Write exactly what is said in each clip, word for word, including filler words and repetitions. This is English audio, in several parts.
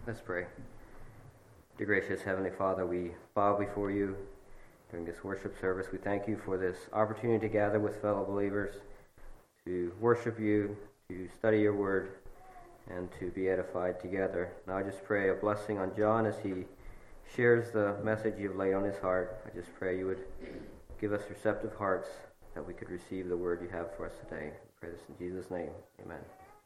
Let's pray. Dear gracious Heavenly Father, we bow before you during this worship service. We thank you for this opportunity to gather with fellow believers, to worship you, to study your word, and to be edified together. Now I just pray a blessing on John as he shares the message you've laid on his heart. I just pray you would give us receptive hearts that we could receive the word you have for us today. I pray this in Jesus' name. Amen.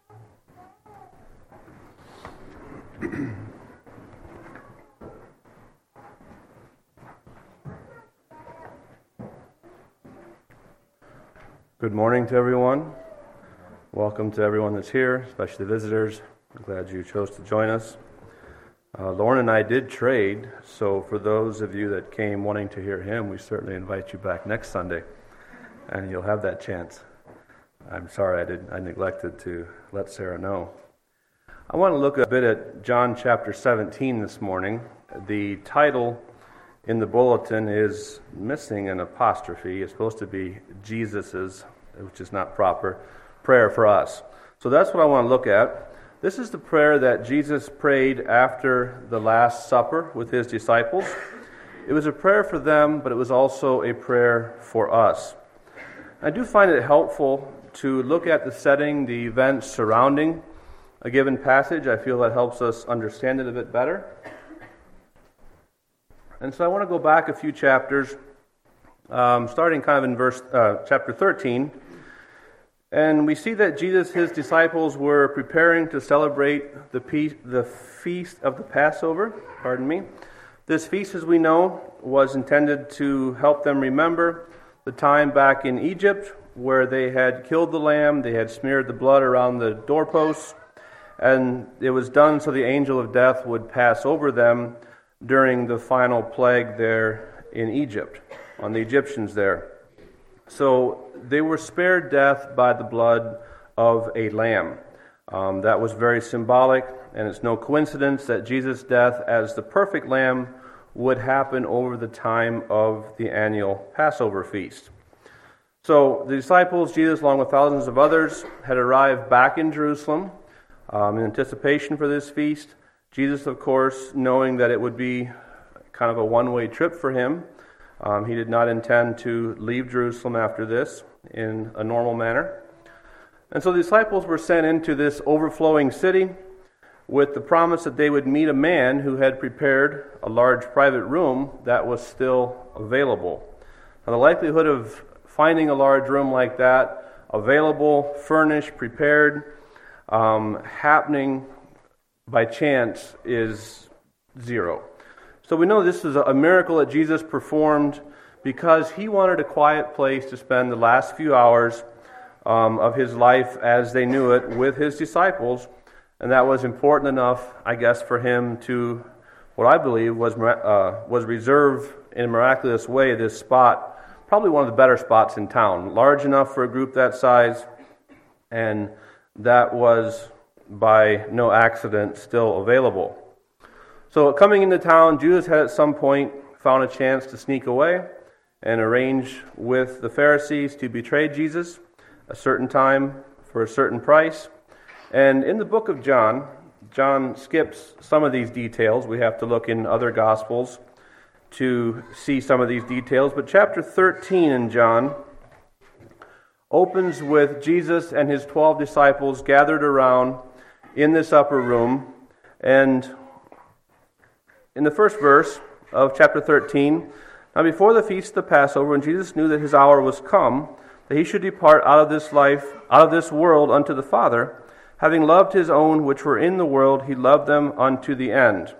Good morning to everyone. Welcome to everyone that's here, especially the visitors. I'm glad you chose to join us. Uh, Lauren and I did trade, so for those of you that came wanting to hear him, we certainly invite you back next Sunday, and you'll have that chance. I'm sorry I did I neglected to let Sarah know. I want to look a bit at John chapter seventeen this morning. The title in the bulletin is missing an apostrophe. It's supposed to be Jesus's, which is not proper, prayer for us. So that's what I want to look at. This is the prayer that Jesus prayed after the Last Supper with his disciples. It was a prayer for them, but it was also a prayer for us. I do find it helpful to look at the setting, the events surrounding a given passage. I feel that helps us understand it a bit better. And so I want to go back a few chapters, um, starting kind of in verse uh, chapter thirteen. And we see that Jesus, his disciples, were preparing to celebrate the, pe- the feast of the Passover. Pardon me. This feast, as we know, was intended to help them remember the time back in Egypt where they had killed the lamb, they had smeared the blood around the doorposts, and it was done so the angel of death would pass over them during the final plague there in Egypt, on the Egyptians there. So they were spared death by the blood of a lamb. Um, that was very symbolic, and it's no coincidence that Jesus' death as the perfect lamb would happen over the time of the annual Passover feast. So the disciples, Jesus along with thousands of others, had arrived back in Jerusalem um, in anticipation for this feast. Jesus, of course, knowing that it would be kind of a one-way trip for him, um, he did not intend to leave Jerusalem after this in a normal manner. And so the disciples were sent into this overflowing city with the promise that they would meet a man who had prepared a large private room that was still available. Now, the likelihood of finding a large room like that, available, furnished, prepared, um, happening by chance is zero. So we know this is a miracle that Jesus performed because he wanted a quiet place to spend the last few hours um, of his life as they knew it with his disciples, and that was important enough, I guess, for him to, what I believe was uh, was reserve in a miraculous way this spot, probably one of the better spots in town, large enough for a group that size, and that was by no accident still available. So coming into town, Judas had at some point found a chance to sneak away and arrange with the Pharisees to betray Jesus a certain time for a certain price. And in the book of John, John skips some of these details. We have to look in other Gospels to see some of these details. But chapter thirteen in John opens with Jesus and his twelve disciples gathered around in this upper room. And in the first verse of chapter thirteen, now before the feast of the Passover, when Jesus knew that his hour was come, that he should depart out of this life, out of this world unto the Father, having loved his own which were in the world, he loved them unto the end.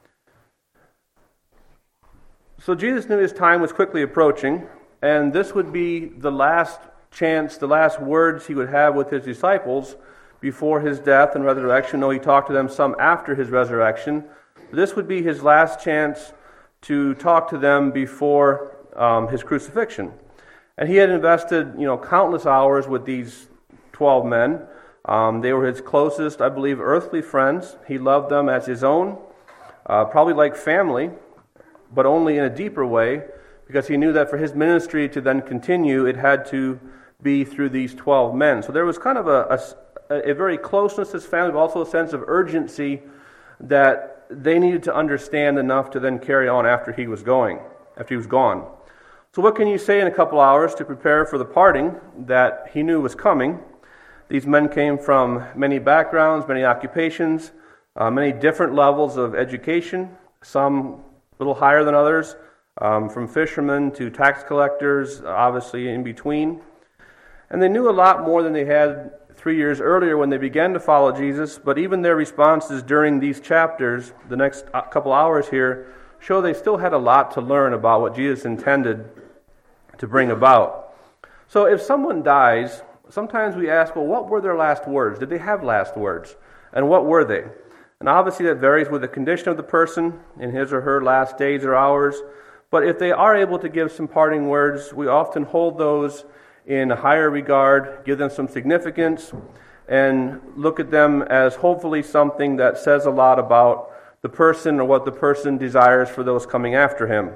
So Jesus knew his time was quickly approaching, and this would be the last chance, the last words he would have with his disciples before his death and resurrection. No, he talked to them some after his resurrection. This would be his last chance to talk to them before um, his crucifixion. And he had invested, you know, countless hours with these twelve men. Um, they were his closest, I believe, earthly friends. He loved them as his own, uh, probably like family, but only in a deeper way, because he knew that for his ministry to then continue, it had to be through these twelve men. So there was kind of a, a, a very closeness to his family, but also a sense of urgency that they needed to understand enough to then carry on after he was going, after he was gone. So what can you say in a couple hours to prepare for the parting that he knew was coming? These men came from many backgrounds, many occupations, uh, many different levels of education, some a little higher than others, um, from fishermen to tax collectors, obviously in between. And they knew a lot more than they had three years earlier when they began to follow Jesus, but even their responses during these chapters, the next couple hours here, show they still had a lot to learn about what Jesus intended to bring about. So if someone dies, sometimes we ask, well, what were their last words? Did they have last words? And what were they? And obviously that varies with the condition of the person in his or her last days or hours. But if they are able to give some parting words, we often hold those in a higher regard, give them some significance, and look at them as hopefully something that says a lot about the person or what the person desires for those coming after him.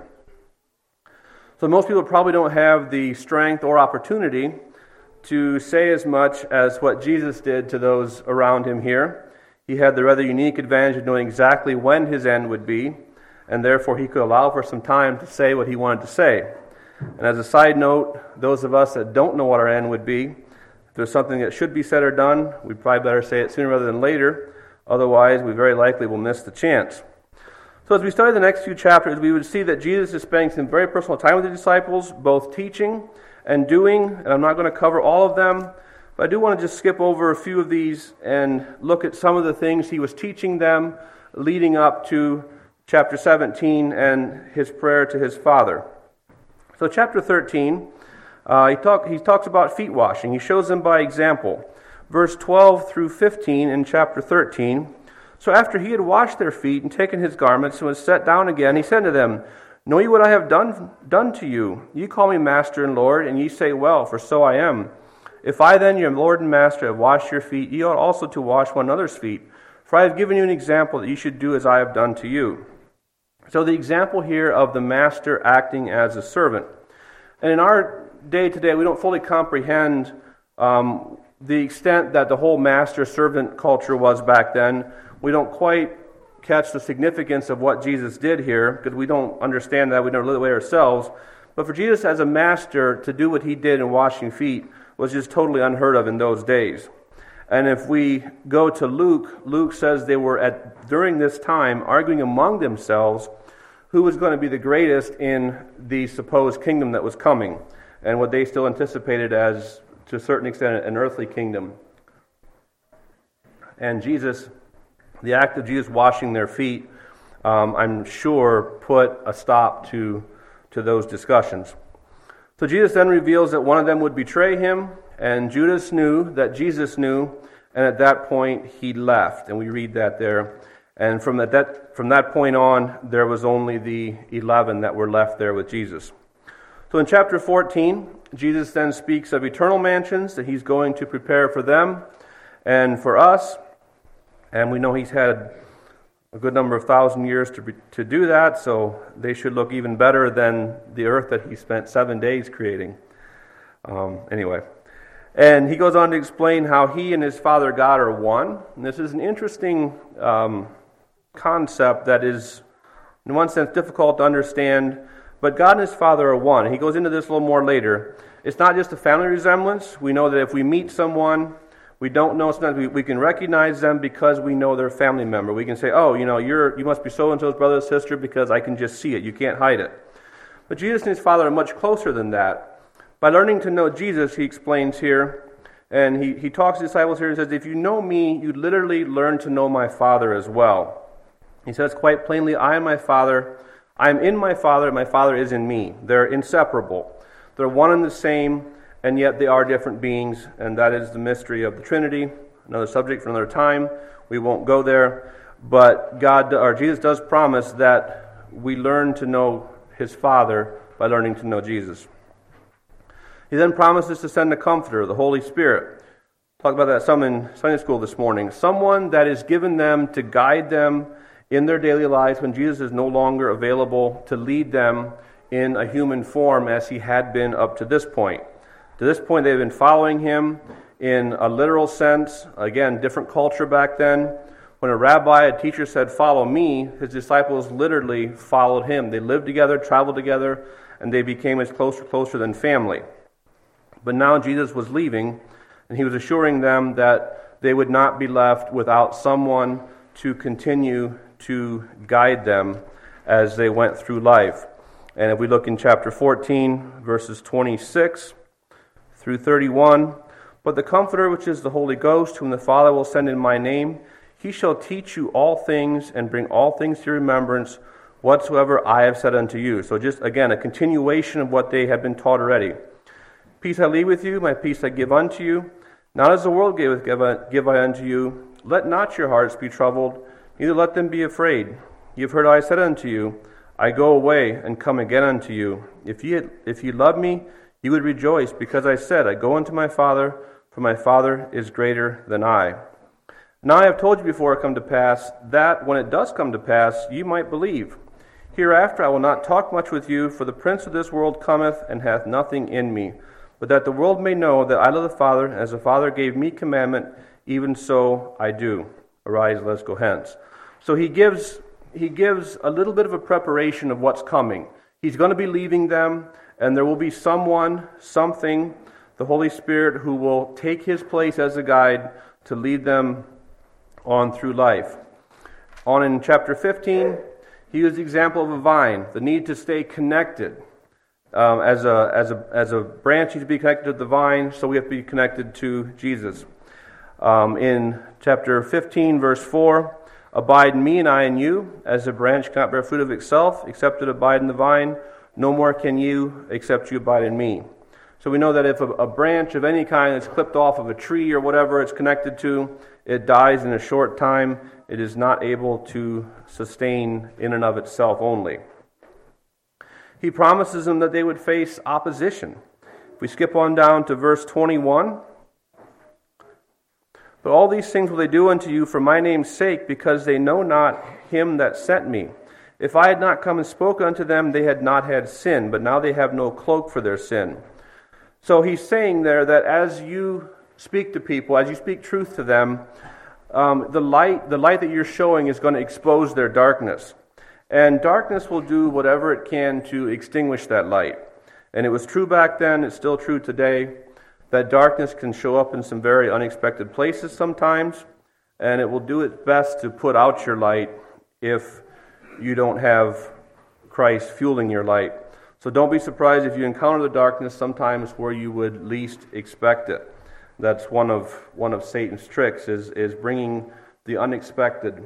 So most people probably don't have the strength or opportunity to say as much as what Jesus did to those around him here. He had the rather unique advantage of knowing exactly when his end would be, and therefore he could allow for some time to say what he wanted to say. And as a side note, those of us that don't know what our end would be, if there's something that should be said or done, we'd probably better say it sooner rather than later. Otherwise, we very likely will miss the chance. So as we study the next few chapters, we would see that Jesus is spending some very personal time with the disciples, both teaching and doing. And I'm not going to cover all of them, but I do want to just skip over a few of these and look at some of the things he was teaching them leading up to chapter seventeen and his prayer to his Father. So chapter thirteen, uh, he, talk, he talks about feet washing. He shows them by example. Verse twelve through fifteen in chapter thirteen. So after he had washed their feet and taken his garments and was set down again, he said to them, Know ye what I have done, done to you? Ye call me Master and Lord, and ye say, Well, for so I am. If I then, your Lord and Master, have washed your feet, ye ought also to wash one another's feet. For I have given you an example that ye should do as I have done to you. So the example here of the master acting as a servant. And in our day today, we don't fully comprehend um, the extent that the whole master-servant culture was back then. We don't quite catch the significance of what Jesus did here, because we don't understand that. We never live that way ourselves. But for Jesus as a master to do what he did in washing feet was just totally unheard of in those days. And if we go to Luke, Luke says they were at during this time arguing among themselves who was going to be the greatest in the supposed kingdom that was coming, and what they still anticipated as, to a certain extent, an earthly kingdom. And Jesus, the act of Jesus washing their feet, um, I'm sure put a stop to, to those discussions. So Jesus then reveals that one of them would betray him, and Judas knew that Jesus knew, and at that point he left. And we read that there. And from that, from that point on, there was only the eleven that were left there with Jesus. So in chapter fourteen, Jesus then speaks of eternal mansions that he's going to prepare for them and for us. And we know he's had a good number of thousand years to be, to do that, so they should look even better than the earth that he spent seven days creating. Um, anyway. And he goes on to explain how he and his Father God are one. And this is an interesting um, concept that is, in one sense, difficult to understand. But God and his Father are one. He goes into this a little more later. It's not just a family resemblance. We know that if we meet someone we don't know, sometimes we, we can recognize them because we know they're a family member. We can say, oh, you know, you're you must be so-and-so's brother or sister because I can just see it. You can't hide it. But Jesus and his Father are much closer than that. By learning to know Jesus, he explains here, and he, he talks to his disciples here and says, if you know me, you literally learn to know my Father as well. He says quite plainly, I am my Father, I am in my Father, and my Father is in me. They're inseparable. They're one and the same, and yet they are different beings, and that is the mystery of the Trinity. Another subject for another time. We won't go there. But God, or Jesus does promise that we learn to know his Father by learning to know Jesus. He then promises to send a Comforter, the Holy Spirit. Talked about that some in Sunday school this morning. Someone that is given them to guide them in their daily lives when Jesus is no longer available to lead them in a human form as he had been up to this point. To this point, they've been following him in a literal sense. Again, different culture back then. When a rabbi, a teacher said, "Follow me," his disciples literally followed him. They lived together, traveled together, and they became as closer, closer than family. But now Jesus was leaving, and he was assuring them that they would not be left without someone to continue to guide them as they went through life. And if we look in chapter fourteen, verses twenty-six through thirty-one, "But the Comforter, which is the Holy Ghost, whom the Father will send in my name, he shall teach you all things and bring all things to your remembrance whatsoever I have said unto you." So just, again, a continuation of what they had been taught already. "Peace I leave with you, my peace I give unto you. Not as the world giveth, give I, give I unto you. Let not your hearts be troubled, neither let them be afraid. You have heard I said unto you, I go away and come again unto you. If ye, if ye love me, ye would rejoice, because I said, I go unto my Father, for my Father is greater than I. Now I have told you before it come to pass, that when it does come to pass, ye might believe. Hereafter I will not talk much with you, for the prince of this world cometh, and hath nothing in me. But that the world may know that I love the Father, as the Father gave me commandment, even so I do. Arise, let us go hence." So he gives he gives a little bit of a preparation of what's coming. He's going to be leaving them, and there will be someone, something, the Holy Spirit, who will take his place as a guide to lead them on through life. On in chapter fifteen, he gives the example of a vine, the need to stay connected. Um, as a as a as a branch, you need to be connected to the vine, so we have to be connected to Jesus. Um, in chapter fifteen, verse four, "Abide in me, and I in you, as a branch cannot bear fruit of itself, except it abide in the vine. No more can you, except you abide in me." So we know that if a, a branch of any kind is clipped off of a tree or whatever it's connected to, it dies in a short time. It is not able to sustain in and of itself only. He promises them that they would face opposition. If we skip on down to verse twenty-one, "But all these things will they do unto you for my name's sake, because they know not him that sent me. If I had not come and spoken unto them, they had not had sin, but now they have no cloak for their sin." So he's saying there that as you speak to people, as you speak truth to them, um, the light, the light that you're showing is going to expose their darkness. And darkness will do whatever it can to extinguish that light. And it was true back then, it's still true today, that darkness can show up in some very unexpected places sometimes, and it will do its best to put out your light if you don't have Christ fueling your light. So don't be surprised if you encounter the darkness sometimes where you would least expect it. That's one of one of Satan's tricks, is, is bringing the unexpected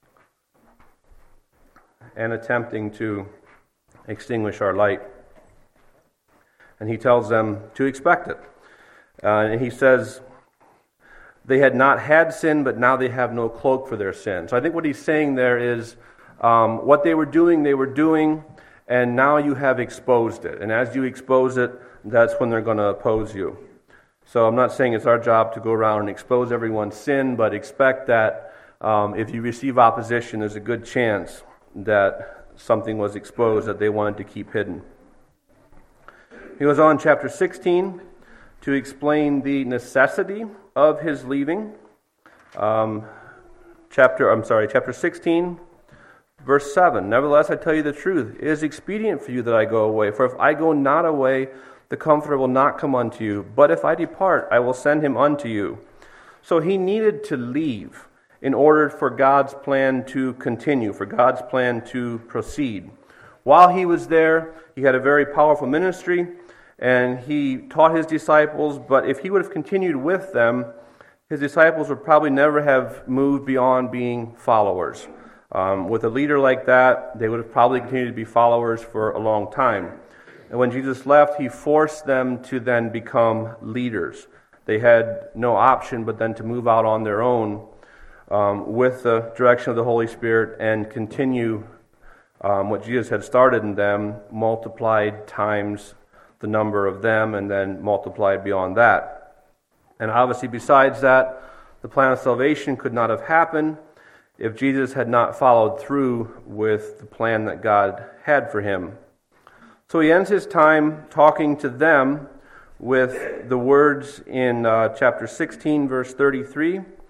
and attempting to extinguish our light. And he tells them to expect it. Uh, and he says, they had not had sin, but now they have no cloak for their sin. So I think what he's saying there is, um, what they were doing, they were doing, and now you have exposed it. And as you expose it, that's when they're going to oppose you. So I'm not saying it's our job to go around and expose everyone's sin, but expect that um, if you receive opposition, there's a good chance that something was exposed that they wanted to keep hidden. He goes on in chapter sixteen to explain the necessity of his leaving. Um, chapter, I'm sorry, chapter sixteen, verse seven. "Nevertheless, I tell you the truth. It is expedient for you that I go away. For if I go not away, the Comforter will not come unto you. But if I depart, I will send him unto you." So he needed to leave in order for God's plan to continue, for God's plan to proceed. While he was there, he had a very powerful ministry, and he taught his disciples, but if he would have continued with them, his disciples would probably never have moved beyond being followers. Um, with a leader like that, they would have probably continued to be followers for a long time. And when Jesus left, he forced them to then become leaders. They had no option but then to move out on their own um, with the direction of the Holy Spirit and continue um, what Jesus had started in them, multiplied times the number of them, and then multiplied beyond that. And obviously, besides that, the plan of salvation could not have happened if Jesus had not followed through with the plan that God had for him. So he ends his time talking to them with the words in uh, chapter sixteen, verse thirty-three,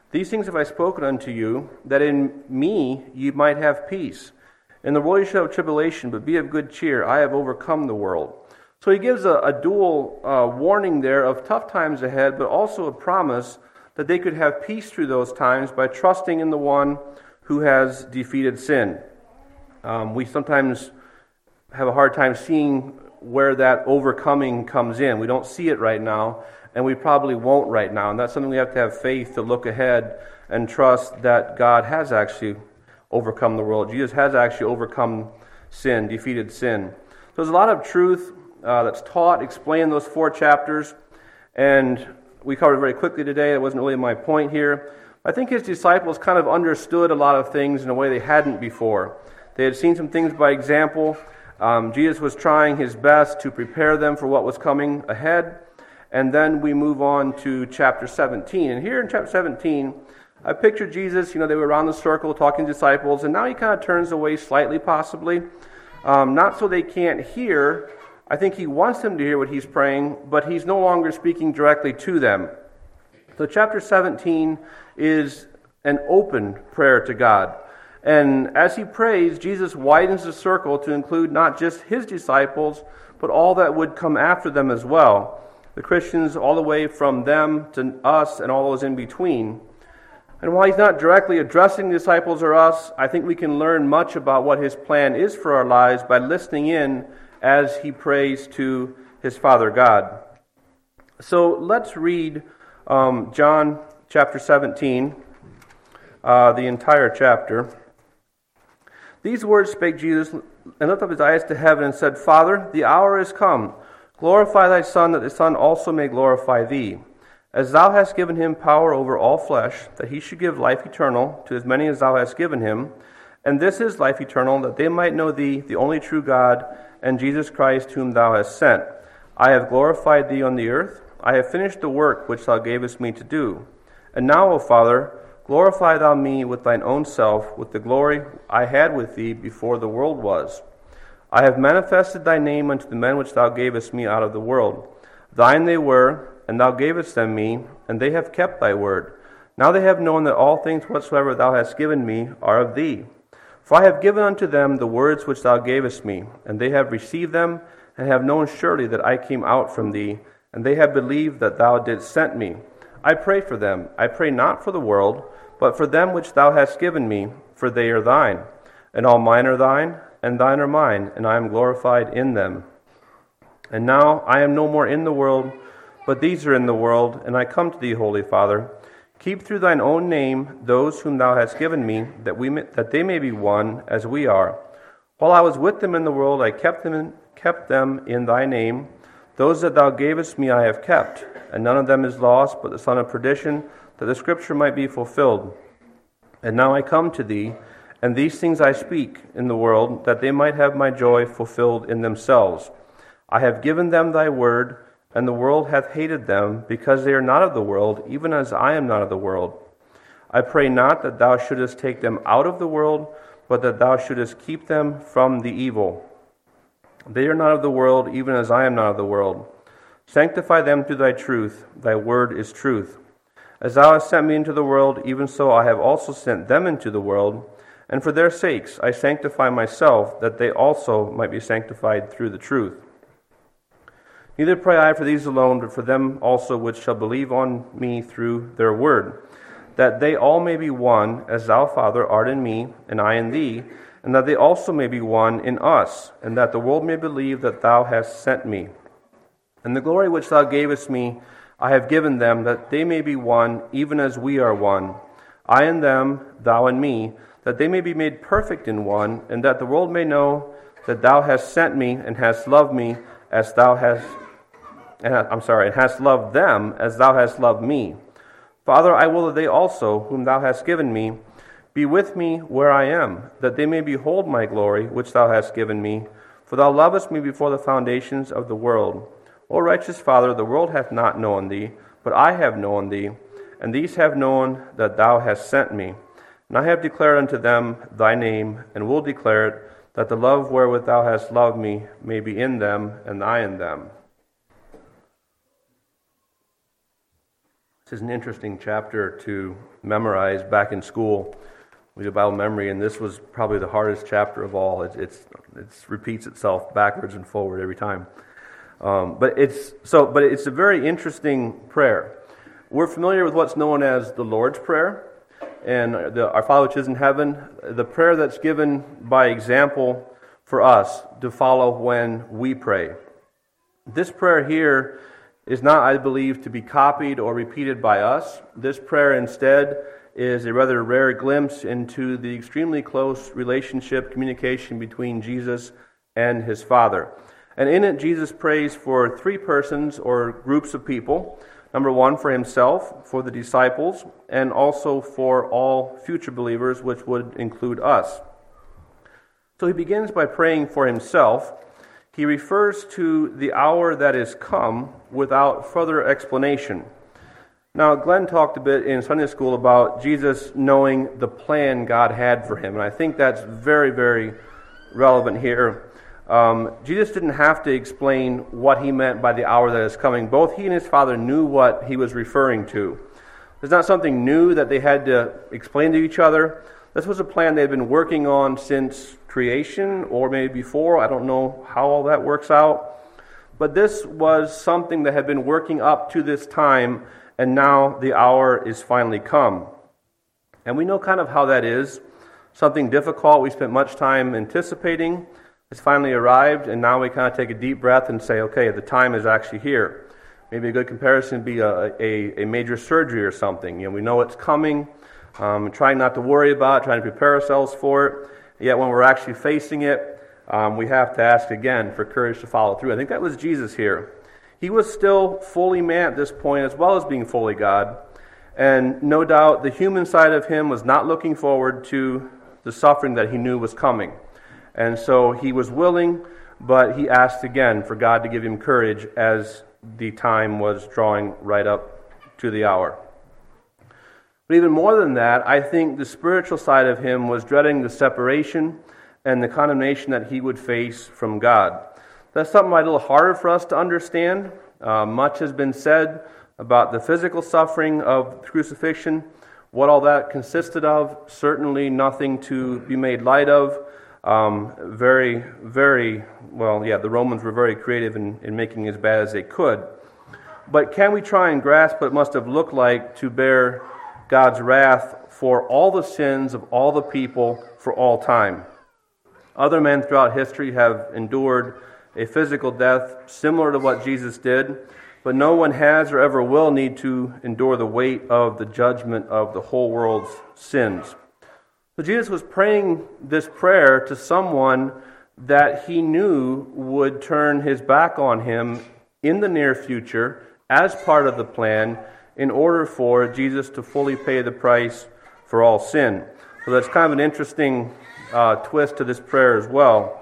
These things have I spoken unto you, that in me ye might have peace. In the world ye shall have tribulation, but be of good cheer. I have overcome the world. So he gives a, a dual uh, warning there of tough times ahead, but also a promise that they could have peace through those times by trusting in the one who has defeated sin. Um, we sometimes have a hard time seeing where that overcoming comes in. We don't see it right now, and we probably won't right now. And that's something we have to have faith to look ahead and trust that God has actually overcome the world. Jesus has actually overcome sin, defeated sin. So there's a lot of truth uh, that's taught, explained in those four chapters, and we covered it very quickly today. That wasn't really my point here. I think his disciples kind of understood a lot of things in a way they hadn't before. They had seen some things by example. Um, Jesus was trying his best to prepare them for what was coming ahead. And then we move on to chapter seventeen. And here in chapter seventeen, I picture Jesus, you know, they were around the circle talking to disciples, and now he kind of turns away slightly, possibly. Um, not so they can't hear. I think he wants them to hear what he's praying, but he's no longer speaking directly to them. So chapter seventeen is an open prayer to God. And as he prays, Jesus widens the circle to include not just his disciples, but all that would come after them as well. The Christians all the way from them to us and all those in between. And while he's not directly addressing the disciples or us, I think we can learn much about what his plan is for our lives by listening in as he prays to his Father God. So let's read um, John chapter seventeen, uh, the entire chapter. These words spake Jesus, and lifted up his eyes to heaven, and said, Father, the hour is come. Glorify thy Son, that the Son also may glorify thee. As thou hast given him power over all flesh, that he should give life eternal to as many as thou hast given him. And this is life eternal, that they might know thee, the only true God, and Jesus Christ, whom thou hast sent. I have glorified thee on the earth. I have finished the work which thou gavest me to do. And now, O Father, glorify thou me with thine own self, with the glory I had with thee before the world was. I have manifested thy name unto the men which thou gavest me out of the world. Thine they were, and thou gavest them me, and they have kept thy word. Now they have known that all things whatsoever thou hast given me are of thee. For I have given unto them the words which thou gavest me, and they have received them, and have known surely that I came out from thee, and they have believed that thou didst send me. I pray for them. I pray not for the world, but for them which thou hast given me, for they are thine. And all mine are thine, and thine are mine, and I am glorified in them. And now I am no more in the world, but these are in the world, and I come to thee, Holy Father. Keep through thine own name those whom thou hast given me, that we may, that they may be one as we are. While I was with them in the world, I kept them in, kept them in thy name. Those that thou gavest me I have kept, and none of them is lost, but the son of perdition, that the scripture might be fulfilled. And now I come to thee, and these things I speak in the world, that they might have my joy fulfilled in themselves. I have given them thy word, and the world hath hated them, because they are not of the world, even as I am not of the world. I pray not that thou shouldest take them out of the world, but that thou shouldest keep them from the evil. They are not of the world, even as I am not of the world. Sanctify them through thy truth. Thy word is truth. As thou hast sent me into the world, even so I have also sent them into the world. And for their sakes I sanctify myself, that they also might be sanctified through the truth. Neither pray I for these alone, but for them also which shall believe on me through their word, that they all may be one, as thou, Father, art in me, and I in thee, and that they also may be one in us, and that the world may believe that thou hast sent me. And the glory which thou gavest me I have given them, that they may be one, even as we are one. I and them, thou and me, that they may be made perfect in one, and that the world may know that thou hast sent me, and hast loved me as thou hast, I'm sorry, and hast loved them as thou hast loved me. Father, I will that they also, whom thou hast given me, be with me where I am, that they may behold my glory, which thou hast given me. For thou lovest me before the foundations of the world. O righteous Father, the world hath not known thee, but I have known thee, and these have known that thou hast sent me. And I have declared unto them thy name, and will declare it, that the love wherewith thou hast loved me may be in them, and I in them. This is an interesting chapter to memorize back in school. We did Bible memory, and this was probably the hardest chapter of all. It it's, it's repeats itself backwards and forward every time. Um, but it's so. But it's a very interesting prayer. We're familiar with what's known as the Lord's Prayer, and the, our Father which is in heaven. The prayer that's given by example for us to follow when we pray. This prayer here is not, I believe, to be copied or repeated by us. This prayer instead is a rather rare glimpse into the extremely close relationship, communication between Jesus and his Father. And in it, Jesus prays for three persons or groups of people. Number one, for himself, for the disciples, and also for all future believers, which would include us. So he begins by praying for himself. He refers to the hour that is come without further explanation. Now, Glenn talked a bit in Sunday school about Jesus knowing the plan God had for him, and I think that's very, very relevant here. Um, Jesus didn't have to explain what he meant by the hour that is coming. Both he and his Father knew what he was referring to. It's not something new that they had to explain to each other. This was a plan they'd been working on since creation, or maybe before. I don't know how all that works out. But this was something that had been working up to this time, and now the hour is finally come. And we know kind of how that is. Something difficult we spent much time anticipating. It's finally arrived, and now we kind of take a deep breath and say, okay, the time is actually here. Maybe a good comparison would be a, a, a major surgery or something. You know, we know it's coming. Um, trying not to worry about it, trying to prepare ourselves for it. Yet when we're actually facing it, um, we have to ask again for courage to follow through. I think that was Jesus here. He was still fully man at this point, as well as being fully God. And no doubt the human side of him was not looking forward to the suffering that he knew was coming. And so he was willing, but he asked again for God to give him courage as the time was drawing right up to the hour. But even more than that, I think the spiritual side of him was dreading the separation and the condemnation that he would face from God. That's something a little harder for us to understand. Uh, much has been said about the physical suffering of crucifixion, what all that consisted of. Certainly nothing to be made light of. Um, very, very, well, yeah, the Romans were very creative in, in making it as bad as they could. But can we try and grasp what it must have looked like to bear God's wrath for all the sins of all the people for all time? Other men throughout history have endured a physical death similar to what Jesus did, but no one has or ever will need to endure the weight of the judgment of the whole world's sins. So Jesus was praying this prayer to someone that he knew would turn his back on him in the near future as part of the plan, in order for Jesus to fully pay the price for all sin. So that's kind of an interesting uh, twist to this prayer as well.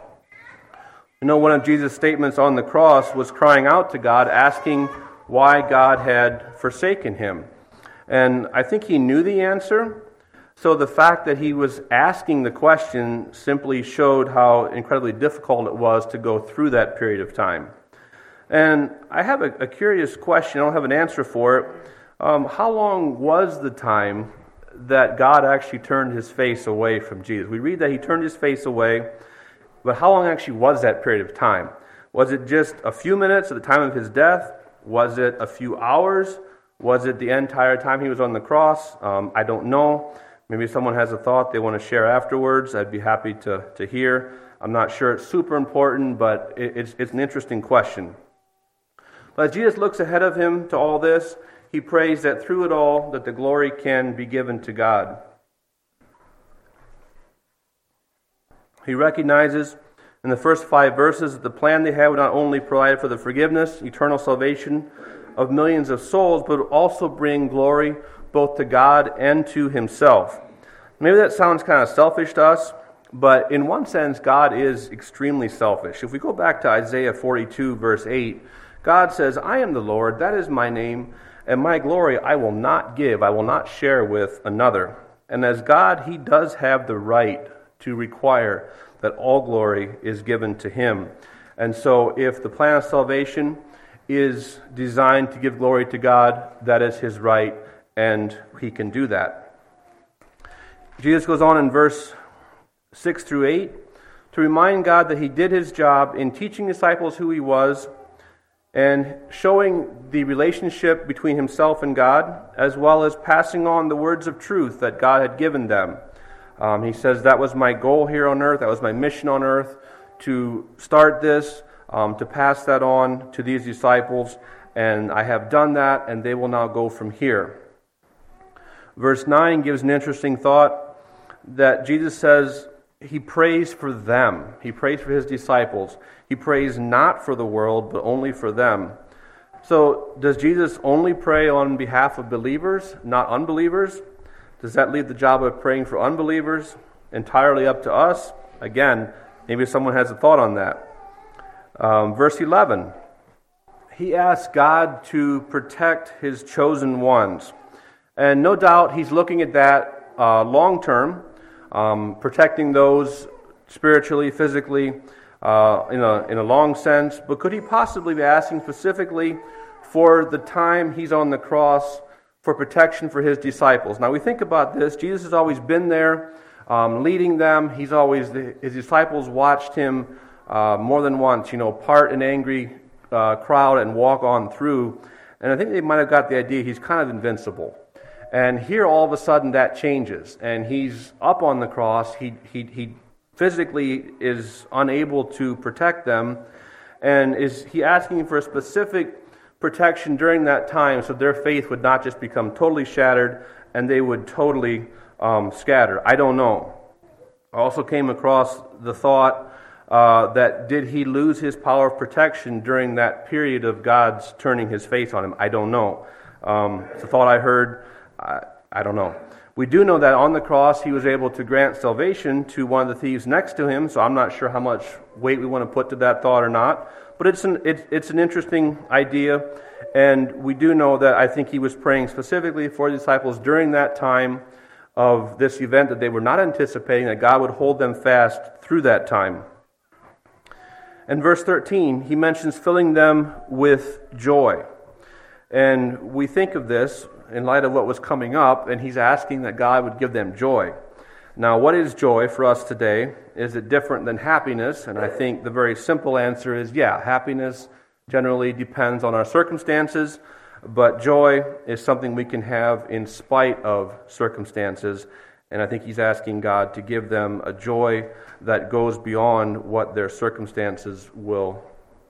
You know, one of Jesus' statements on the cross was crying out to God, asking why God had forsaken him. And I think he knew the answer. So the fact that he was asking the question simply showed how incredibly difficult it was to go through that period of time. And I have a, a curious question. I don't have an answer for it. Um, how long was the time that God actually turned his face away from Jesus? We read that he turned his face away, but how long actually was that period of time? Was it just a few minutes at the time of his death? Was it a few hours? Was it the entire time he was on the cross? Um, I don't know. Maybe someone has a thought they want to share afterwards. I'd be happy to, to hear. I'm not sure it's super important, but it, it's, it's an interesting question. But as Jesus looks ahead of him to all this, he prays that through it all, that the glory can be given to God. He recognizes in the first five verses that the plan they had would not only provide for the forgiveness, eternal salvation of millions of souls, but would also bring glory both to God and to himself. Maybe that sounds kind of selfish to us, but in one sense, God is extremely selfish. If we go back to Isaiah forty-two, verse eight, God says, I am the Lord, that is my name, and my glory I will not give, I will not share with another. And as God, he does have the right to require that all glory is given to him. And so if the plan of salvation is designed to give glory to God. That is his right, and he can do that. Jesus goes on in verse six through eight to remind God that he did his job in teaching disciples who he was and showing the relationship between himself and God, as well as passing on the words of truth that God had given them. Um, he says, that was my goal here on earth, that was my mission on earth, to start this, um, to pass that on to these disciples, and I have done that, and they will now go from here. Verse nine gives an interesting thought that Jesus says he prays for them. He prays for his disciples. He prays not for the world, but only for them. So, does Jesus only pray on behalf of believers, not unbelievers? Does that leave the job of praying for unbelievers entirely up to us? Again, maybe someone has a thought on that. Um, verse eleven, he asks God to protect his chosen ones. And no doubt he's looking at that uh, long term, um, protecting those spiritually, physically, uh, in a in a long sense. But could he possibly be asking specifically for the time he's on the cross for protection for his disciples? Now we think about this. Jesus has always been there, um, leading them. He's always his disciples watched him uh, more than once. You know, part an angry uh, crowd and walk on through. And I think they might have got the idea he's kind of invincible. And here, all of a sudden, that changes, and he's up on the cross. He he he physically is unable to protect them, and is he asking for a specific protection during that time, so their faith would not just become totally shattered, and they would totally um, scatter. I don't know. I also came across the thought uh, that did he lose his power of protection during that period of God's turning his face on him? I don't know. Um, it's a thought I heard. I, I don't know. We do know that on the cross he was able to grant salvation to one of the thieves next to him, so I'm not sure how much weight we want to put to that thought or not. But it's an it's, it's an interesting idea, and we do know that I think he was praying specifically for the disciples during that time of this event that they were not anticipating, that God would hold them fast through that time. In verse thirteen, he mentions filling them with joy. And we think of this in light of what was coming up, and he's asking that God would give them joy. Now, what is joy for us today? Is it different than happiness? And I think the very simple answer is, yeah, happiness generally depends on our circumstances, but joy is something we can have in spite of circumstances. And I think he's asking God to give them a joy that goes beyond what their circumstances will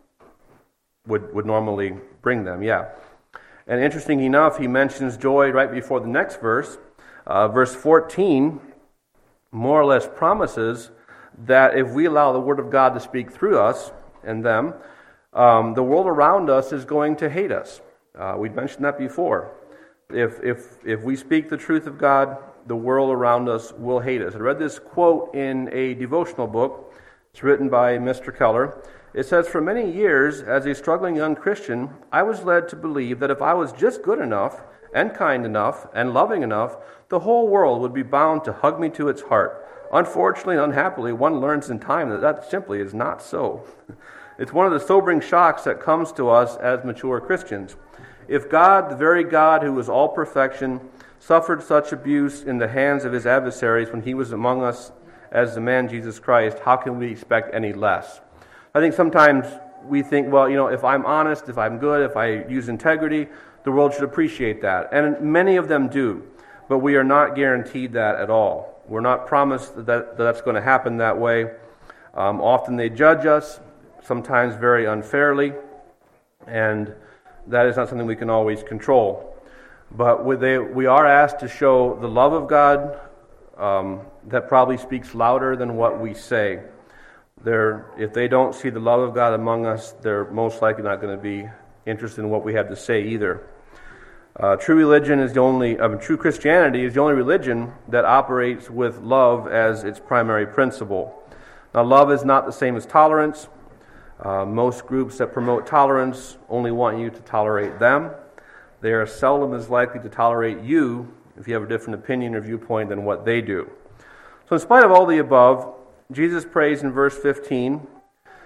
would would normally bring them. Yeah. And interesting enough, he mentions joy right before the next verse. Uh, verse fourteen more or less promises that if we allow the Word of God to speak through us and them, um, the world around us is going to hate us. Uh, we've mentioned that before. If if if we speak the truth of God, the world around us will hate us. I read this quote in a devotional book. It's written by Mister Keller. It says, "For many years, as a struggling young Christian, I was led to believe that if I was just good enough and kind enough and loving enough, the whole world would be bound to hug me to its heart. Unfortunately and unhappily, one learns in time that that simply is not so." It's one of the sobering shocks that comes to us as mature Christians. If God, the very God who is all perfection, suffered such abuse in the hands of his adversaries when he was among us as the man Jesus Christ, how can we expect any less? I think sometimes we think, well, you know, if I'm honest, if I'm good, if I use integrity, the world should appreciate that. And many of them do. But we are not guaranteed that at all. We're not promised that, that that's going to happen that way. Um, often they judge us, sometimes very unfairly, and that is not something we can always control. But we, they, we are asked to show the love of God um, that probably speaks louder than what we say. They're, if they don't see the love of God among us, they're most likely not going to be interested in what we have to say either. Uh, true religion is the only, I mean, true Christianity is the only religion that operates with love as its primary principle. Now, love is not the same as tolerance. Uh, most groups that promote tolerance only want you to tolerate them. They are seldom as likely to tolerate you if you have a different opinion or viewpoint than what they do. So in spite of all the above, Jesus prays in verse fifteen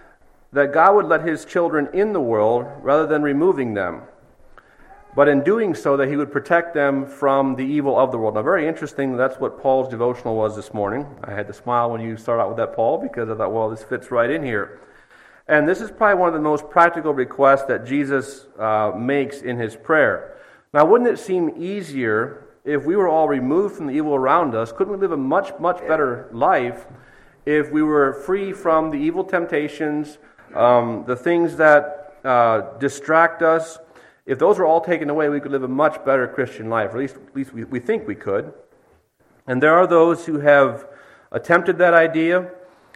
that God would let his children in the world rather than removing them. But in doing so, that he would protect them from the evil of the world. Now, very interesting, that's what Paul's devotional was this morning. I had to smile when you start out with that, Paul, because I thought, well, this fits right in here. And this is probably one of the most practical requests that Jesus uh, makes in his prayer. Now, wouldn't it seem easier if we were all removed from the evil around us? Couldn't we live a much, much better life if we were free from the evil temptations, um, the things that uh, distract us? If those were all taken away, we could live a much better Christian life, or at least, at least we, we think we could. And there are those who have attempted that idea.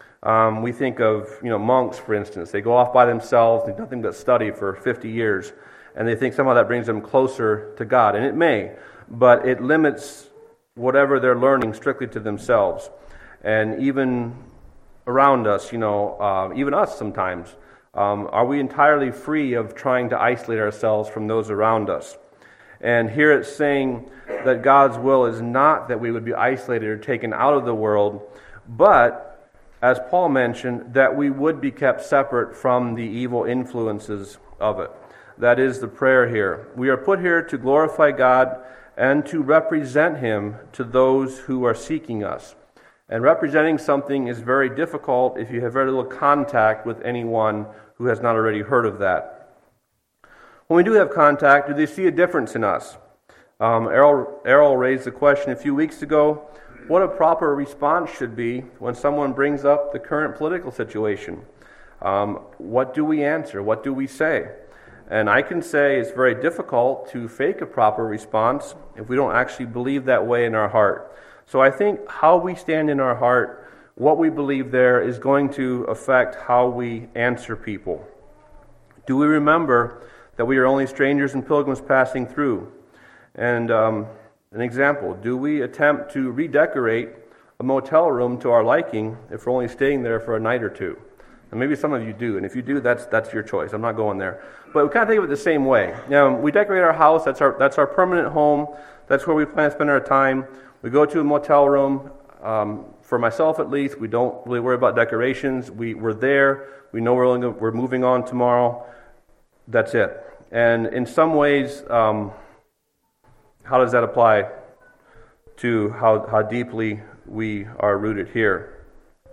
Um, we think of, you know, monks, for instance. They go off by themselves, do nothing but study for fifty years, and they think somehow that brings them closer to God. And it may, but it limits whatever they're learning strictly to themselves. And even around us, you know, uh, even us sometimes, Um, are we entirely free of trying to isolate ourselves from those around us? And here it's saying that God's will is not that we would be isolated or taken out of the world, but, as Paul mentioned, that we would be kept separate from the evil influences of it. That is the prayer here. We are put here to glorify God and to represent him to those who are seeking us. And representing something is very difficult if you have very little contact with anyone who has not already heard of that. When we do have contact, do they see a difference in us? Um, Errol, Errol raised the question a few weeks ago, what a proper response should be when someone brings up the current political situation. Um, what do we answer? What do we say? And I can say it's very difficult to fake a proper response if we don't actually believe that way in our heart. So I think how we stand in our heart, what we believe there, is going to affect how we answer people. Do we remember that we are only strangers and pilgrims passing through? And um, an example, do we attempt to redecorate a motel room to our liking if we're only staying there for a night or two? And maybe some of you do, and if you do, that's that's your choice. I'm not going there. But we kind of think of it the same way. Now, we decorate our house, that's our that's our permanent home, that's where we plan to spend our time. We go to a motel room. Um, for myself, at least, we don't really worry about decorations. We, we're there. We know we're, only, we're moving on tomorrow. That's it. And in some ways, um, how does that apply to how, how deeply we are rooted here?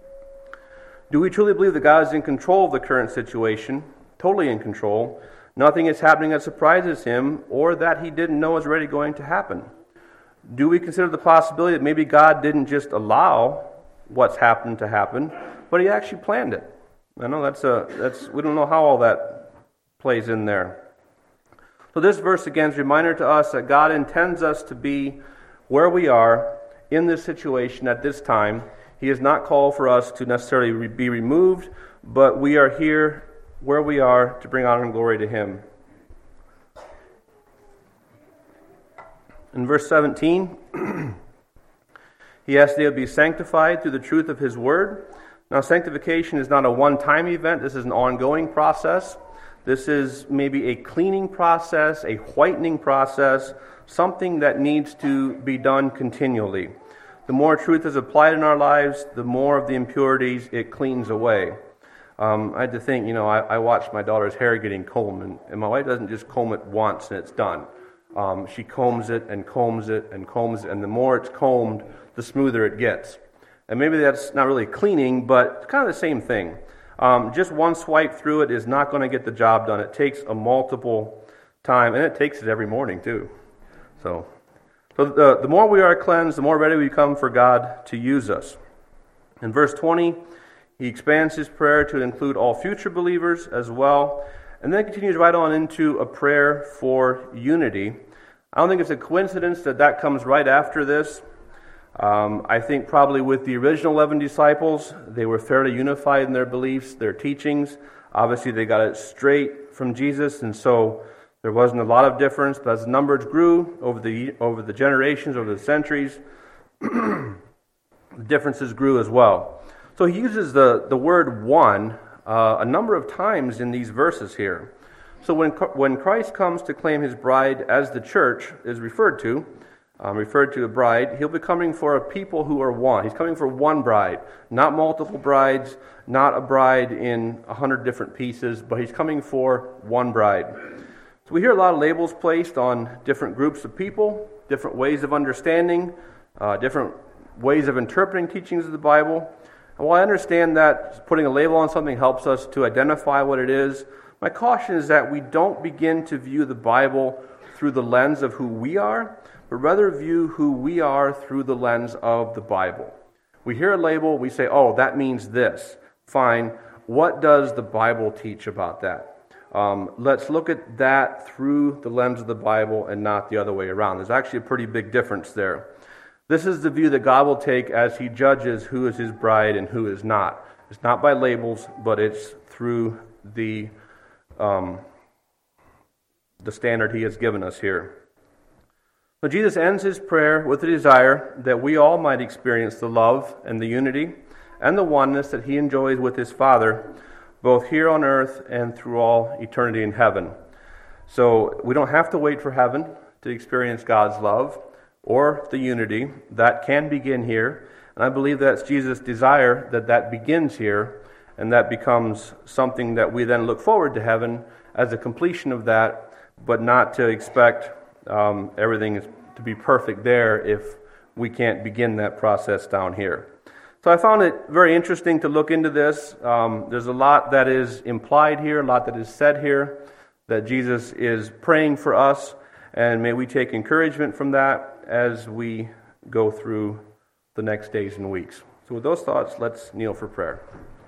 Do we truly believe that God is in control of the current situation, totally in control? Nothing is happening that surprises him or that he didn't know was already going to happen. Do we consider the possibility that maybe God didn't just allow what's happened to happen, but he actually planned it? I know that's a that's we don't know how all that plays in there. So this verse again is a reminder to us that God intends us to be where we are in this situation at this time. He has not called for us to necessarily be removed, but we are here where we are to bring honor and glory to him. In verse seventeen, he asks they would be sanctified through the truth of his word. Now, sanctification is not a one-time event. This is an ongoing process. This is maybe a cleaning process, a whitening process, something that needs to be done continually. The more truth is applied in our lives, the more of the impurities it cleans away. Um, I had to think, you know, I, I watched my daughter's hair getting combed, and, and my wife doesn't just comb it once and it's done. Um, she combs it and combs it and combs it, and the more it's combed, the smoother it gets. And maybe that's not really cleaning, but it's kind of the same thing. Um, just one swipe through it is not going to get the job done. It takes a multiple time, and it takes it every morning too. So, so the, the more we are cleansed, the more ready we become for God to use us. In verse twenty, he expands his prayer to include all future believers as well, and then continues right on into a prayer for unity. I don't think it's a coincidence that that comes right after this. Um, I think probably with the original eleven disciples, they were fairly unified in their beliefs, their teachings. Obviously, they got it straight from Jesus, and so there wasn't a lot of difference. But as the numbers grew over the over the generations, over the centuries, the differences grew as well. So he uses the, the word one uh, a number of times in these verses here. So when when Christ comes to claim his bride as the church is referred to, um, referred to a bride, he'll be coming for a people who are one. He's coming for one bride, not multiple brides, not a bride in a hundred different pieces, but he's coming for one bride. So we hear a lot of labels placed on different groups of people, different ways of understanding, uh, different ways of interpreting teachings of the Bible. And while I understand that putting a label on something helps us to identify what it is, my caution is that we don't begin to view the Bible through the lens of who we are, but rather view who we are through the lens of the Bible. We hear a label, we say, oh, that means this. Fine. What does the Bible teach about that? Um, let's look at that through the lens of the Bible and not the other way around. There's actually a pretty big difference there. This is the view that God will take as he judges who is his bride and who is not. It's not by labels, but it's through the um, the standard he has given us here. So Jesus ends his prayer with the desire that we all might experience the love and the unity and the oneness that he enjoys with his Father, both here on earth and through all eternity in heaven. So we don't have to wait for heaven to experience God's love or the unity. That can begin here. And I believe that's Jesus' desire that that begins here, and that becomes something that we then look forward to heaven as a completion of that, but not to expect um, everything to be perfect there if we can't begin that process down here. So I found it very interesting to look into this. Um, there's a lot that is implied here, a lot that is said here, that Jesus is praying for us, and may we take encouragement from that as we go through the next days and weeks. So with those thoughts, let's kneel for prayer.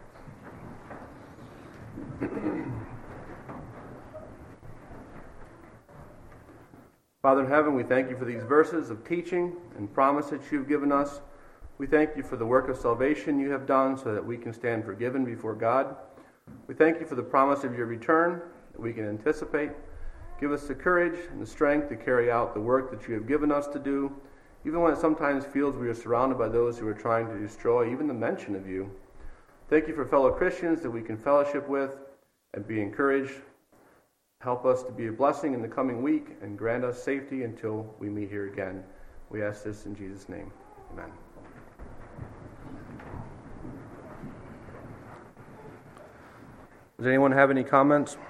Father in heaven, we thank you for these verses of teaching and promise that you've given us. We thank you for the work of salvation you have done so that we can stand forgiven before God. We thank you for the promise of your return that we can anticipate. Give us the courage and the strength to carry out the work that you have given us to do, even when it sometimes feels we are surrounded by those who are trying to destroy even the mention of you. Thank you for fellow Christians that we can fellowship with and be encouraged. Help us to be a blessing in the coming week and grant us safety until we meet here again. We ask this in Jesus' name. Amen. Does anyone have any comments?